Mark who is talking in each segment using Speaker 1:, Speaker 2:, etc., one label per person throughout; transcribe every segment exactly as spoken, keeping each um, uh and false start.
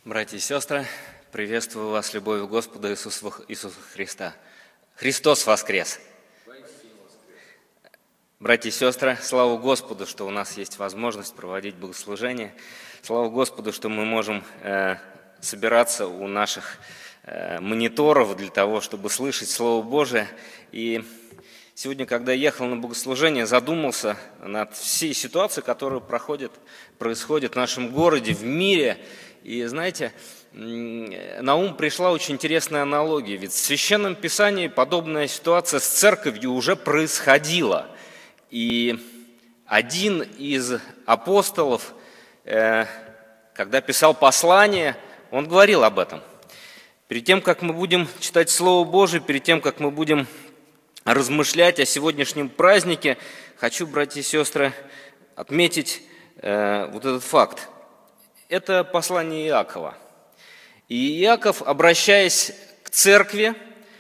Speaker 1: Братья и сестры, приветствую вас любовью Господа Иисуса, Иисуса Христа. Христос воскрес! Братья и сестры, слава Господу, что у нас есть возможность проводить богослужение. Слава Господу, что мы можем э, собираться у наших э, мониторов для того, чтобы слышать Слово Божие. И сегодня, когда я ехал на богослужение, задумался над всей ситуацией, которая проходит, происходит в нашем городе, в мире. И знаете, на ум пришла очень интересная аналогия. Ведь в Священном Писании подобная ситуация с церковью уже происходила. И один из апостолов, когда писал послание, он говорил об этом. Перед тем, как мы будем читать Слово Божие, перед тем, как мы будем размышлять о сегодняшнем празднике, хочу, братья и сестры, отметить вот этот факт. Это послание Иакова. И Иаков, обращаясь к церкви,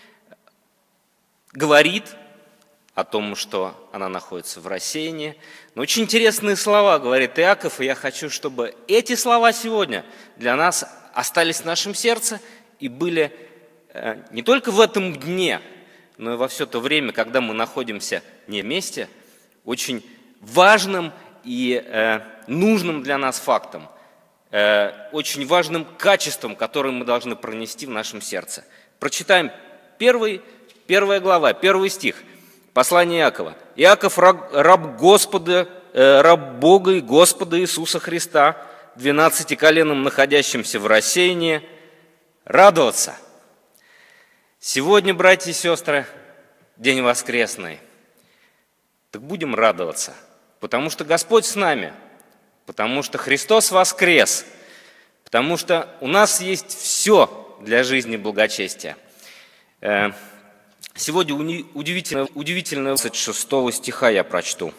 Speaker 1: говорит о том, что она находится в рассеянии. Но очень интересные слова говорит Иаков, и я хочу, чтобы эти слова сегодня для нас остались в нашем сердце и были не только в этом дне, но и во все то время, когда мы находимся не вместе, очень важным и нужным для нас фактом, очень важным качеством, которое мы должны пронести в нашем сердце. Прочитаем первый, первая глава, первый стих, послание Иакова. «Иаков, раб Господа, раб Бога и Господа Иисуса Христа, двенадцати коленам, находящимся в рассеянии, радоваться». Сегодня, братья и сестры, день воскресный. Так будем радоваться, потому что Господь с нами. Потому что Христос воскрес, потому что у нас есть все для жизни и благочестия. Сегодня удивительно, удивительно двадцать шестого стиха я прочту.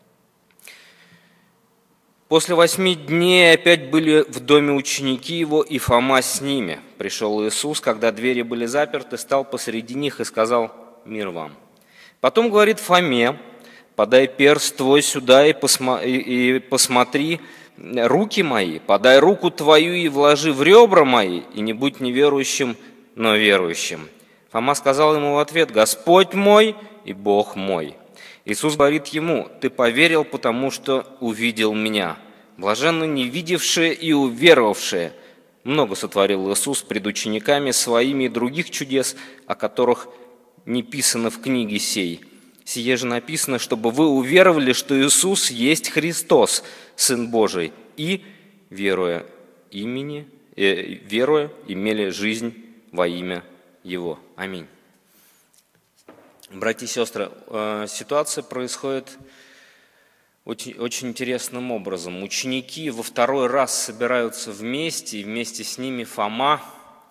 Speaker 1: «После восьми дней опять были в доме ученики его, и Фома с ними. Пришел Иисус, когда двери были заперты, стал посреди них и сказал: мир вам. Потом говорит Фоме: подай перст твой сюда и, посма- и, и посмотри руки мои, подай руку твою и вложи в ребра мои, и не будь неверующим, но верующим. Фома сказал ему в ответ: Господь мой и Бог мой. Иисус говорит ему: ты поверил, потому что увидел меня. Блаженны не видевшие и уверовавшие. Много сотворил Иисус пред учениками своими и других чудес, о которых не писано в книге сей. Сие же написано, чтобы вы уверовали, что Иисус есть Христос, Сын Божий, и, веруя имени, э, веруя, имели жизнь во имя Его. Аминь». Братья и сестры, э, ситуация происходит очень, очень интересным образом. Ученики во второй раз собираются вместе, и вместе с ними Фома.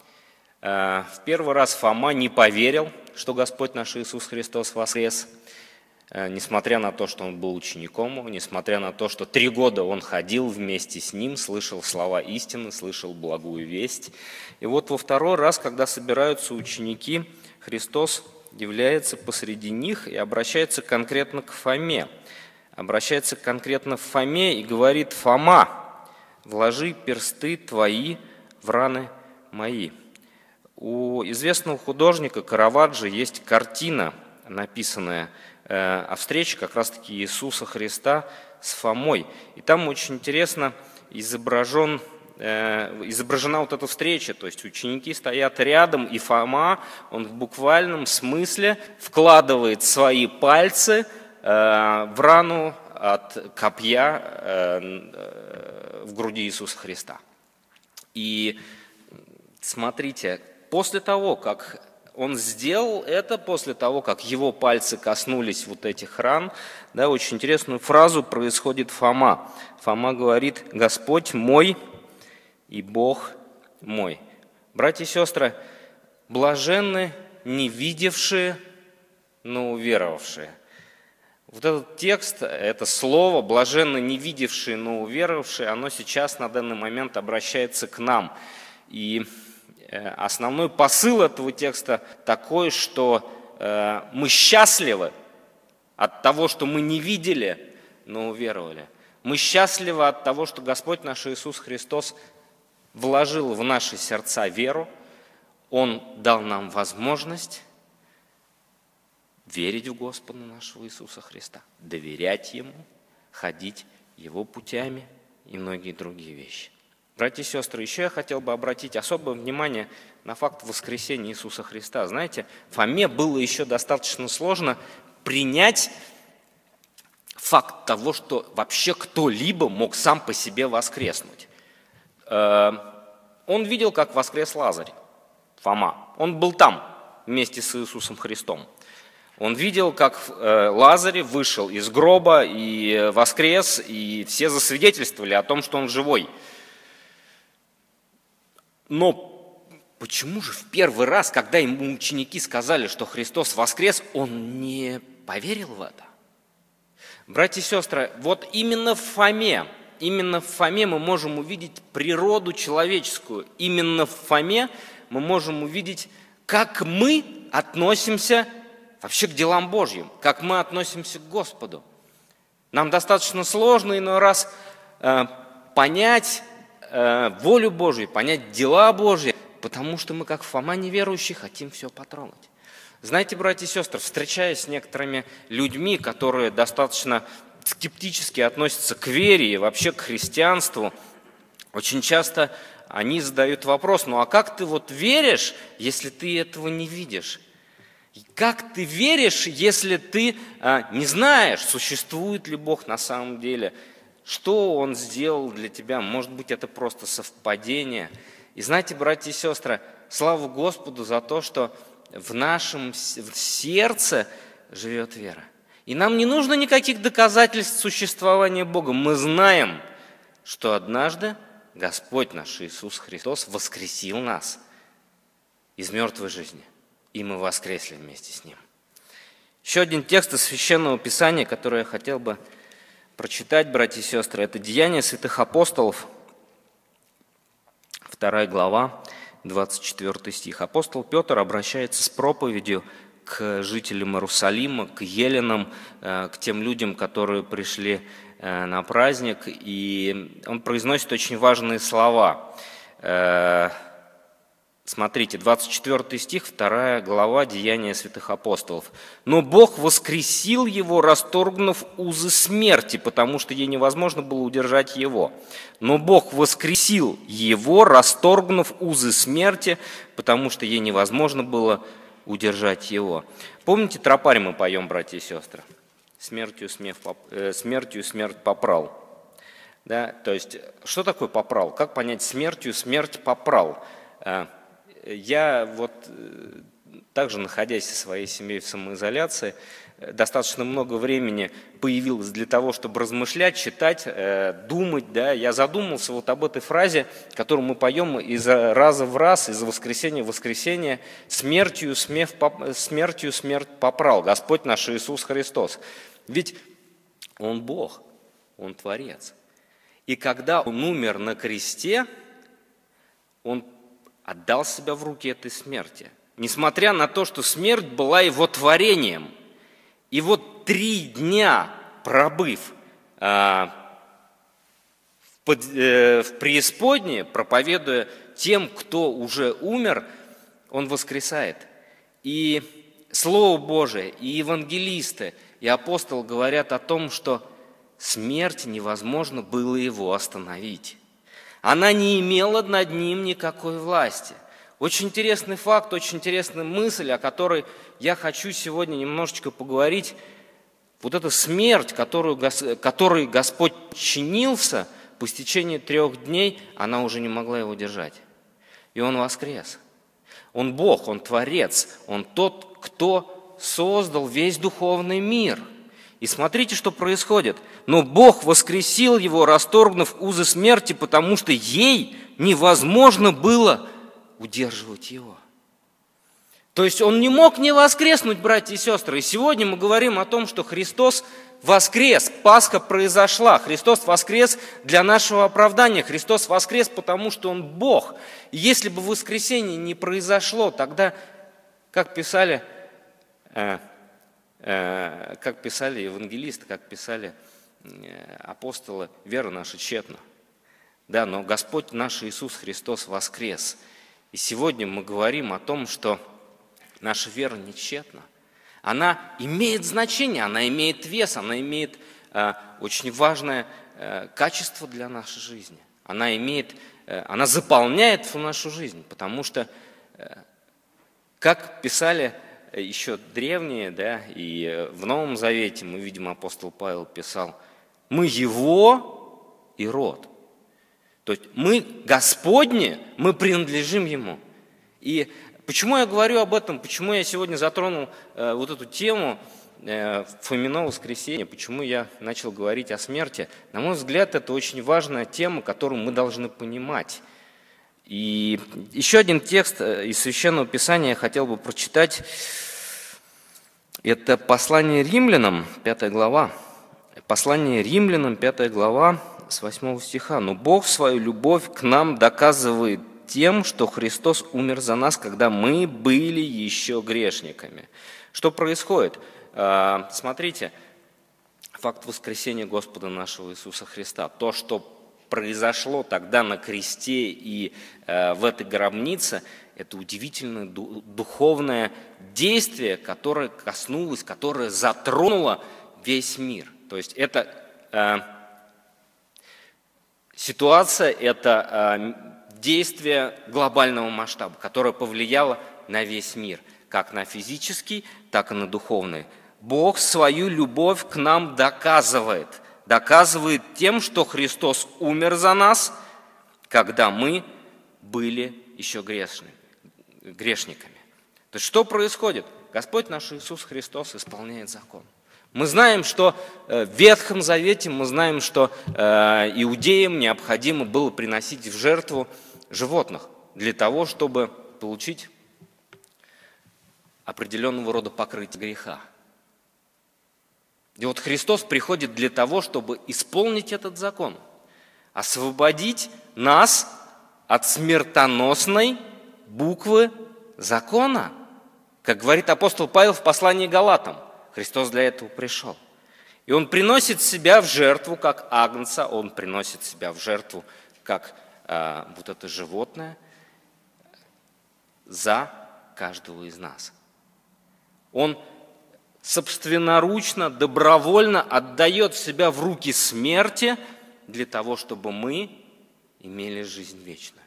Speaker 1: Э, в первый раз Фома не поверил, что Господь наш Иисус Христос воскрес. Несмотря на то, что он был учеником его, несмотря на то, что три года он ходил вместе с ним, слышал слова истины, слышал благую весть. И вот во второй раз, когда собираются ученики, Христос является посреди них и обращается конкретно к Фоме. Обращается конкретно к Фоме и говорит: «Фома, вложи персты твои в раны мои». У известного художника Караваджо есть картина, написанная о встрече как раз-таки Иисуса Христа с Фомой. И там очень интересно изображен, э, изображена вот эта встреча. То есть ученики стоят рядом, и Фома, он в буквальном смысле вкладывает свои пальцы э, в рану от копья э, в груди Иисуса Христа. И смотрите, после того, как он сделал это, после того, как его пальцы коснулись вот этих ран, да, очень интересную фразу происходит Фома. Фома говорит: «Господь мой и Бог мой». Братья и сестры, блаженны не видевшие, но уверовавшие. Вот этот текст, это слово «блаженны не видевшие, но уверовавшие», оно сейчас на данный момент обращается к нам. И основной посыл этого текста такой, что э, мы счастливы от того, что мы не видели, но уверовали. Мы счастливы от того, что Господь наш Иисус Христос вложил в наши сердца веру, Он дал нам возможность верить в Господа нашего Иисуса Христа, доверять Ему, ходить Его путями и многие другие вещи. Братья и сестры, еще я хотел бы обратить особое внимание на факт воскресения Иисуса Христа. Знаете, Фоме было еще достаточно сложно принять факт того, что вообще кто-либо мог сам по себе воскреснуть. Он видел, как воскрес Лазарь, Фома. Он был там вместе с Иисусом Христом. Он видел, как Лазарь вышел из гроба и воскрес, и все засвидетельствовали о том, что он живой. Но почему же в первый раз, когда ему ученики сказали, что Христос воскрес, он не поверил в это? Братья и сестры, вот именно в Фоме, именно в Фоме мы можем увидеть природу человеческую. Именно в Фоме мы можем увидеть, как мы относимся вообще к делам Божьим, как мы относимся к Господу. Нам достаточно сложно иной раз э, понять э, волю Божью, понять дела Божьи, потому что мы, как Фома неверующий, хотим все потрогать. Знаете, братья и сестры, встречаясь с некоторыми людьми, которые достаточно скептически относятся к вере и вообще к христианству, очень часто они задают вопрос: ну а как ты вот веришь, если ты этого не видишь? Как ты веришь, если ты а, не знаешь, существует ли Бог на самом деле, что Он сделал для тебя? Может быть, это просто совпадение. И знаете, братья и сестры, слава Господу за то, что в нашем сердце живет вера. И нам не нужно никаких доказательств существования Бога. Мы знаем, что однажды Господь наш Иисус Христос воскресил нас из мертвой жизни. И мы воскресли вместе с Ним. Еще один текст из Священного Писания, который я хотел бы прочитать, братья и сестры, это Деяния святых апостолов, вторая глава, двадцать четвёртый стих. Апостол Петр обращается с проповедью к жителям Иерусалима, к еленам, к тем людям, которые пришли на праздник, и он произносит очень важные слова. Смотрите, двадцать четвёртый стих, вторая глава, Деяния святых апостолов. «Но Бог воскресил его, расторгнув узы смерти, потому что ей невозможно было удержать его. Но Бог воскресил его, расторгнув узы смерти, потому что ей невозможно было удержать его». Помните, тропарь мы поем, братья и сестры? «Смертью, смех, э, смертью смерть попрал». Да? То есть, что такое попрал? Как понять смертью смерть попрал? Я вот также, находясь со своей семьей в самоизоляции, достаточно много времени появилось для того, чтобы размышлять, читать, думать. Да? Я задумался вот об этой фразе, которую мы поем из раза в раз, из воскресенья в воскресенье: «Смертью, смех, смертью смерть попрал Господь наш Иисус Христос». Ведь Он Бог, Он Творец. И когда Он умер на кресте, Он отдал себя в руки этой смерти. Несмотря на то, что смерть была Его творением. И вот три дня пробыв э, в, под, э, в преисподней, проповедуя тем, кто уже умер, Он воскресает. И Слово Божие, и евангелисты, и апостолы говорят о том, что смерть невозможно было Его остановить. Она не имела над ним никакой власти. Очень интересный факт, очень интересная мысль, о которой я хочу сегодня немножечко поговорить. Вот эта смерть, которую, которой Господь чинился, по истечении трех дней она уже не могла Его держать. И Он воскрес. Он Бог, Он Творец, Он тот, кто создал весь духовный мир. И смотрите, что происходит. «Но Бог воскресил его, расторгнув узы смерти, потому что ей невозможно было удерживать его». То есть Он не мог не воскреснуть, братья и сестры. И сегодня мы говорим о том, что Христос воскрес, Пасха произошла, Христос воскрес для нашего оправдания, Христос воскрес, потому что Он Бог. И если бы воскресение не произошло, тогда, как писали... Как писали евангелисты, как писали апостолы, вера наша тщетна. Да, но Господь наш Иисус Христос воскрес. И сегодня мы говорим о том, что наша вера не тщетна. Она имеет значение, она имеет вес, она имеет э, очень важное э, качество для нашей жизни. Она имеет, э, она заполняет нашу жизнь, потому что, э, как писали еще древние, да, и в Новом Завете мы видим, апостол Павел писал: мы Его и род. То есть мы Господни, мы принадлежим Ему. И почему я говорю об этом, почему я сегодня затронул э, вот эту тему э, Фомино воскресенье, почему я начал говорить о смерти? На мой взгляд, это очень важная тема, которую мы должны понимать. И еще один текст из Священного Писания я хотел бы прочитать. Это послание римлянам, пятая глава. Послание римлянам, пятая глава, с восьмого стиха. «Но Бог свою любовь к нам доказывает тем, что Христос умер за нас, когда мы были еще грешниками». Что происходит? Смотрите, факт воскресения Господа нашего Иисуса Христа. То, что произошло тогда на кресте и э, в этой гробнице, это удивительное духовное действие, которое коснулось, которое затронуло весь мир. То есть это э, ситуация, это э, действие глобального масштаба, которое повлияло на весь мир, как на физический, так и на духовный. Бог свою любовь к нам доказывает. Доказывает тем, что Христос умер за нас, когда мы были еще грешными, грешниками. То есть что происходит? Господь наш Иисус Христос исполняет закон. Мы знаем, что в Ветхом Завете, мы знаем, что иудеям необходимо было приносить в жертву животных для того, чтобы получить определенного рода покрытие греха. И вот Христос приходит для того, чтобы исполнить этот закон, освободить нас от смертоносной буквы закона. Как говорит апостол Павел в послании Галатам, Христос для этого пришел. И Он приносит себя в жертву, как агнца, Он приносит себя в жертву, как э, вот это животное, за каждого из нас. Он собственноручно, добровольно отдает себя в руки смерти для того, чтобы мы имели жизнь вечную.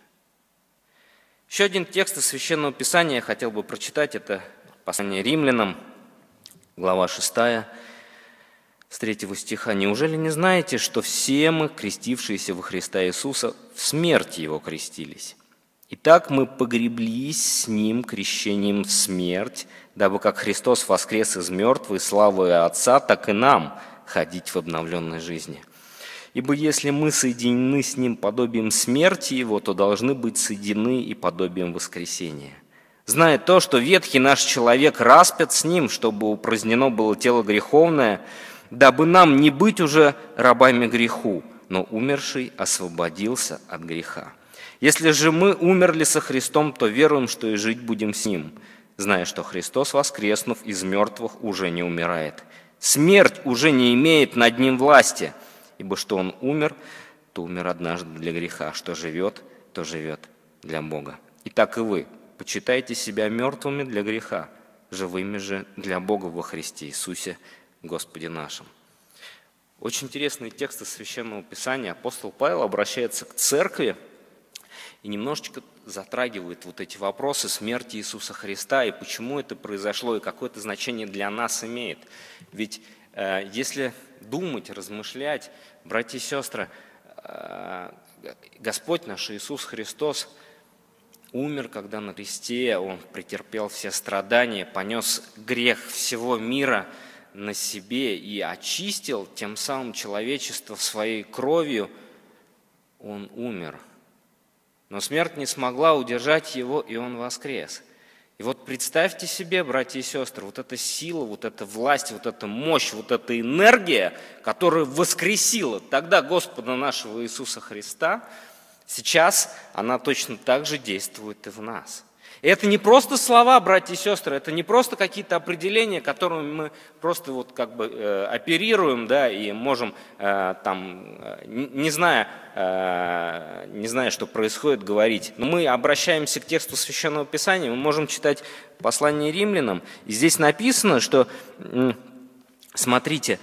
Speaker 1: Еще один текст из Священного Писания я хотел бы прочитать. Это послание римлянам, глава шестая, с третьего стиха. «Неужели не знаете, что все мы, крестившиеся во Христа Иисуса, в смерти Его крестились? Итак, мы погреблись с Ним крещением в смерть, дабы как Христос воскрес из мертвых славою Отца, так и нам ходить в обновленной жизни. Ибо если мы соединены с Ним подобием смерти Его, то должны быть соединены и подобием воскресения. Зная то, что ветхий наш человек распят с Ним, чтобы упразднено было тело греховное, дабы нам не быть уже рабами греху, но умерший освободился от греха. Если же мы умерли со Христом, то веруем, что и жить будем с Ним, зная, что Христос, воскреснув из мертвых, уже не умирает. Смерть уже не имеет над Ним власти, ибо что Он умер, то умер однажды для греха, что живет, то живет для Бога. И так и вы, почитайте себя мертвыми для греха, живыми же для Бога во Христе Иисусе, Господе нашим». Очень интересный текст из Священного Писания. Апостол Павел обращается к церкви и немножечко затрагивает вот эти вопросы смерти Иисуса Христа и почему это произошло, и какое это значение для нас имеет. Ведь э, если думать, размышлять, братья и сестры, э, Господь наш Иисус Христос умер, когда на кресте Он претерпел все страдания, понес грех всего мира на себе и очистил тем самым человечество своей кровью. Он умер. Но смерть не смогла удержать Его, и Он воскрес. И вот представьте себе, братья и сестры, вот эта сила, вот эта власть, вот эта мощь, вот эта энергия, которая воскресила тогда Господа нашего Иисуса Христа, сейчас она точно так же действует и в нас. И это не просто слова, братья и сестры, это не просто какие-то определения, которыми мы просто вот как бы э, оперируем, да, и можем э, там, э, не, не зная, э, не зная, что происходит, говорить. Но мы обращаемся к тексту Священного Писания, мы можем читать послание Римлянам, и здесь написано, что, э, смотрите,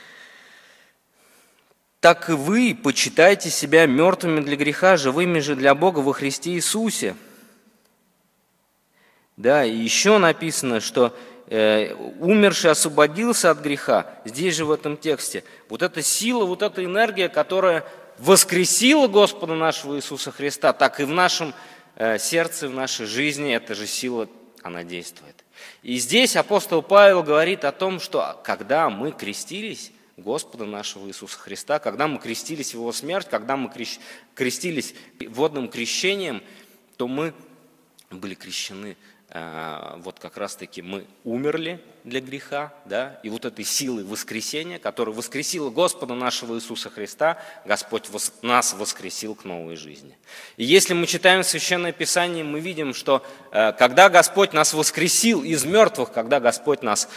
Speaker 1: «Так и вы почитайте себя мертвыми для греха, живыми же для Бога во Христе Иисусе». Да, и еще написано, что э, умерший освободился от греха. Здесь же в этом тексте. Вот эта сила, вот эта энергия, которая воскресила Господа нашего Иисуса Христа, так и в нашем э, сердце, в нашей жизни эта же сила, она действует. И здесь апостол Павел говорит о том, что когда мы крестились Господа нашего Иисуса Христа, когда мы крестились в Его смерть, когда мы крестились водным крещением, то мы были крещены. Вот как раз-таки мы умерли для греха, да, и вот этой силой воскресения, которая воскресила Господа нашего Иисуса Христа, Господь нас воскресил к новой жизни. И если мы читаем Священное Писание, мы видим, что когда Господь нас воскресил из мертвых, когда Господь нас,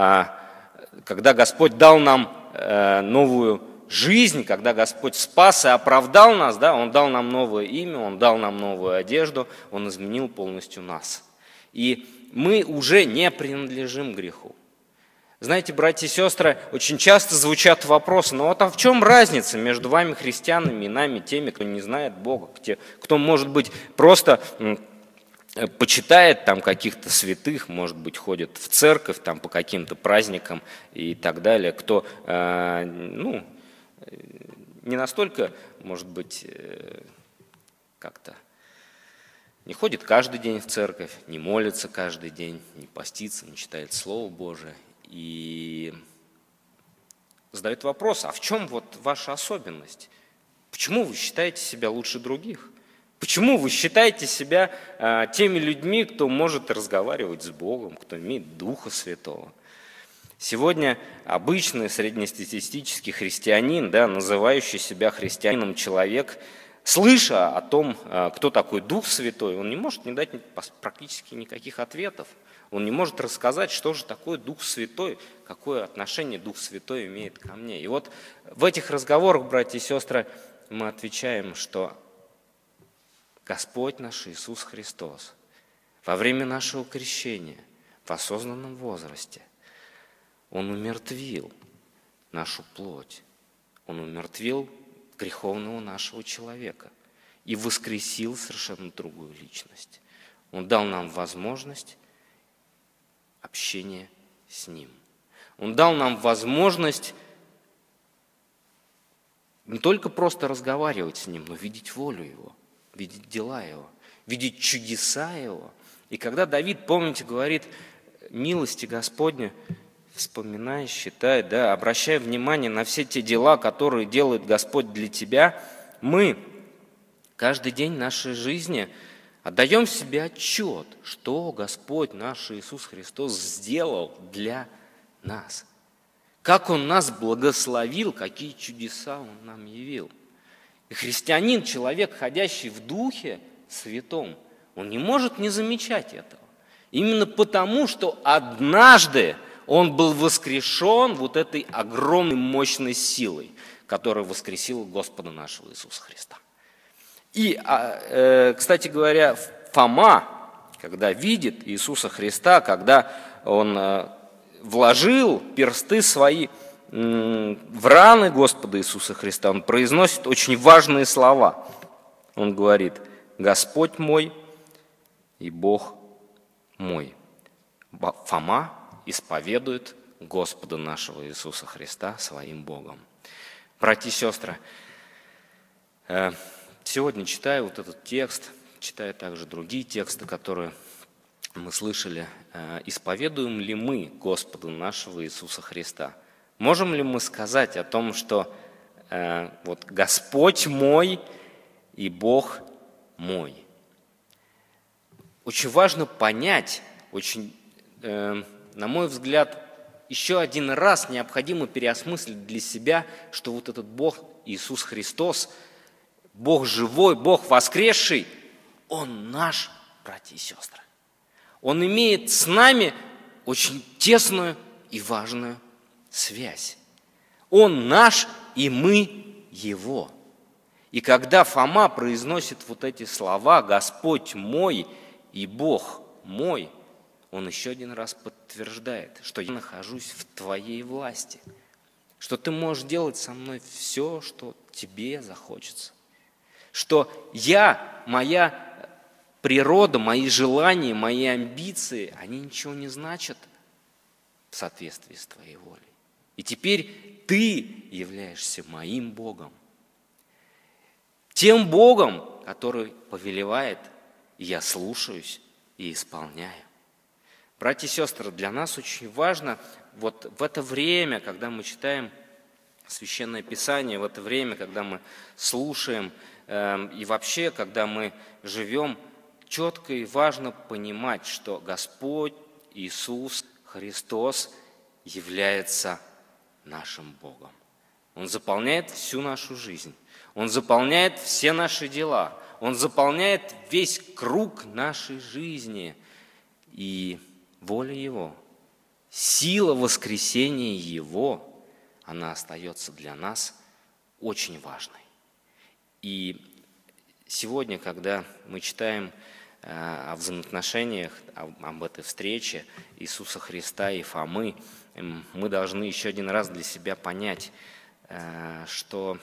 Speaker 1: когда Господь дал нам новую жизнь, когда Господь спас и оправдал нас, да, Он дал нам новое имя, Он дал нам новую одежду, Он изменил полностью нас. И мы уже не принадлежим греху. Знаете, братья и сестры, очень часто звучат вопросы, ну вот а в чем разница между вами, христианами, и нами, теми, кто не знает Бога, те, кто, может быть, просто почитает там каких-то святых, может быть, ходит в церковь там, по каким-то праздникам и так далее, кто э, ну, не настолько, может быть, э, как-то не ходит каждый день в церковь, не молится каждый день, не постится, не читает Слово Божие. И задает вопрос, а в чем вот ваша особенность? Почему вы считаете себя лучше других? Почему вы считаете себя а, теми людьми, кто может разговаривать с Богом, кто имеет Духа Святого? Сегодня обычный среднестатистический христианин, да, называющий себя христианином человек, слыша о том, кто такой Дух Святой, он не может не дать практически никаких ответов. Он не может рассказать, что же такое Дух Святой, какое отношение Дух Святой имеет ко мне. И вот в этих разговорах, братья и сестры, мы отвечаем, что Господь наш Иисус Христос во время нашего крещения в осознанном возрасте, Он умертвил нашу плоть, Он умертвил греховного нашего человека и воскресил совершенно другую личность. Он дал нам возможность общения с Ним. Он дал нам возможность не только просто разговаривать с Ним, но видеть волю Его, видеть дела Его, видеть чудеса Его. И когда Давид, помните, говорит, милости Господня, вспоминай, считай, да, обращай внимание на все те дела, которые делает Господь для тебя, мы каждый день нашей жизни отдаем себе отчет, что Господь наш Иисус Христос сделал для нас. Как Он нас благословил, какие чудеса Он нам явил. И христианин, человек, ходящий в Духе Святом, он не может не замечать этого. Именно потому, что однажды Он был воскрешен вот этой огромной мощной силой, которая воскресила Господа нашего Иисуса Христа. И, кстати говоря, Фома, когда видит Иисуса Христа, когда он вложил персты свои в раны Господа Иисуса Христа, он произносит очень важные слова. Он говорит: «Господь мой и Бог мой». Фома исповедует Господа нашего Иисуса Христа своим Богом. Братья и сестры, сегодня читая вот этот текст, читая также другие тексты, которые мы слышали, исповедуем ли мы Господа нашего Иисуса Христа? Можем ли мы сказать о том, что вот Господь мой и Бог мой? Очень важно понять, очень на мой взгляд, еще один раз необходимо переосмыслить для себя, что вот этот Бог, Иисус Христос, Бог живой, Бог воскресший, Он наш, братья и сестры. Он имеет с нами очень тесную и важную связь. Он наш, и мы Его. И когда Фома произносит вот эти слова «Господь мой и Бог мой», он еще один раз подтверждает, что я нахожусь в Твоей власти, что Ты можешь делать со мной все, что Тебе захочется, что я, моя природа, мои желания, мои амбиции, они ничего не значат в соответствии с Твоей волей. И теперь Ты являешься моим Богом, тем Богом, который повелевает, и я слушаюсь и исполняю. Братья и сестры, для нас очень важно вот в это время, когда мы читаем Священное Писание, в это время, когда мы слушаем, э, и вообще, когда мы живем, четко и важно понимать, что Господь Иисус Христос является нашим Богом. Он заполняет всю нашу жизнь, Он заполняет все наши дела, Он заполняет весь круг нашей жизни. И воля Его, сила воскресения Его, она остается для нас очень важной. И сегодня, когда мы читаем о взаимоотношениях, об этой встрече Иисуса Христа и Фомы, мы должны еще один раз для себя понять, что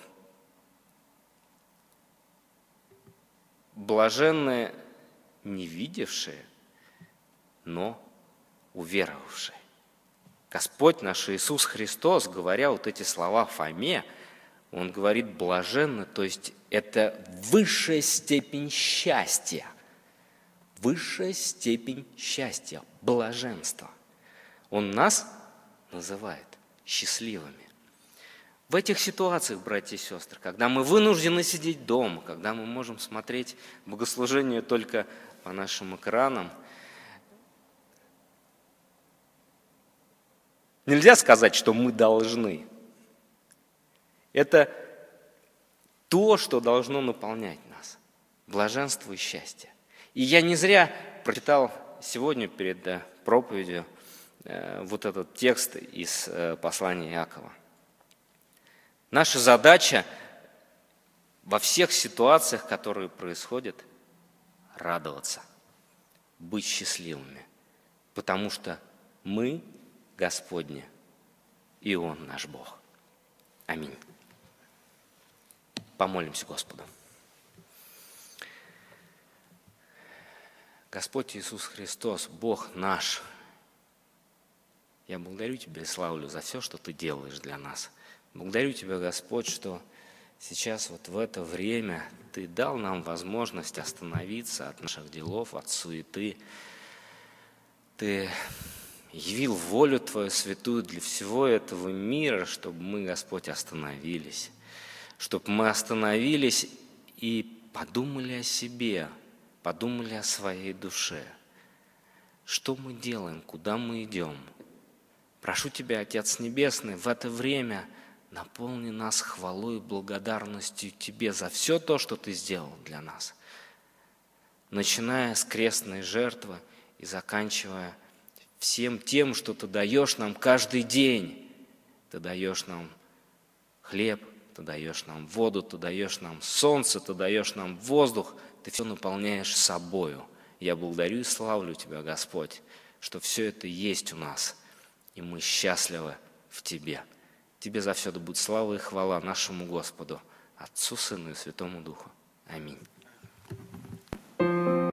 Speaker 1: блаженны не видевшие, но уверовавшие. Господь наш Иисус Христос, говоря вот эти слова Фоме, Он говорит блаженно, то есть это высшая степень счастья. Высшая степень счастья, блаженства. Он нас называет счастливыми. В этих ситуациях, братья и сестры, когда мы вынуждены сидеть дома, когда мы можем смотреть богослужение только по нашим экранам, нельзя сказать, что мы должны. Это то, что должно наполнять нас. Блаженство и счастье. И я не зря прочитал сегодня перед проповедью вот этот текст из послания Иакова. Наша задача во всех ситуациях, которые происходят, радоваться, быть счастливыми, потому что мы Господни, и Он наш Бог. Аминь. Помолимся Господу. Господь Иисус Христос, Бог наш, я благодарю Тебя и славлю за все, что Ты делаешь для нас. Благодарю Тебя, Господь, что сейчас вот в это время Ты дал нам возможность остановиться от наших делов, от суеты. Ты явил волю Твою святую для всего этого мира, чтобы мы, Господь, остановились. Чтобы мы остановились и подумали о себе, подумали о своей душе. Что мы делаем, куда мы идем? Прошу Тебя, Отец Небесный, в это время наполни нас хвалой и благодарностью Тебе за все то, что Ты сделал для нас. Начиная с крестной жертвы и заканчивая всем тем, что Ты даешь нам каждый день. Ты даешь нам хлеб, Ты даешь нам воду, Ты даешь нам солнце, Ты даешь нам воздух. Ты все наполняешь собою. Я благодарю и славлю Тебя, Господь, что все это есть у нас, и мы счастливы в Тебе. Тебе за все да будет слава и хвала нашему Господу, Отцу, Сыну и Святому Духу. Аминь.